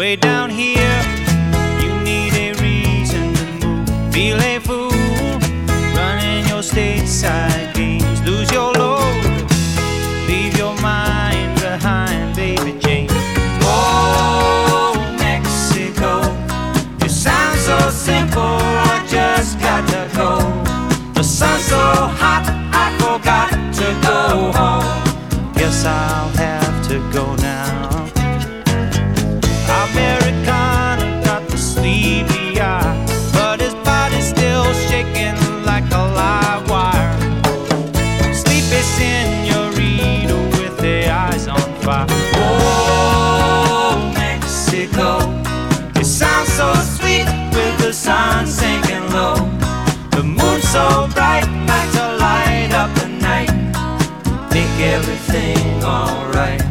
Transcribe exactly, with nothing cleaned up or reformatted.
way down here. You need a reason to move. Feel a fool running your stateside games. Lose your load, leave your mind behind, baby Jane. Oh, Mexico, you sound so simple, I just got to go. The sun's so hot, I forgot to go home. Guess I'll have to go now. Americana got the sleepy eye, but his body's still shaking like a live wire. Sleepy senorita with their eyes on fire. Oh, Mexico, you sound so sweet with the sun sinking low. The moon's so bright, like to light up the night, make everything alright.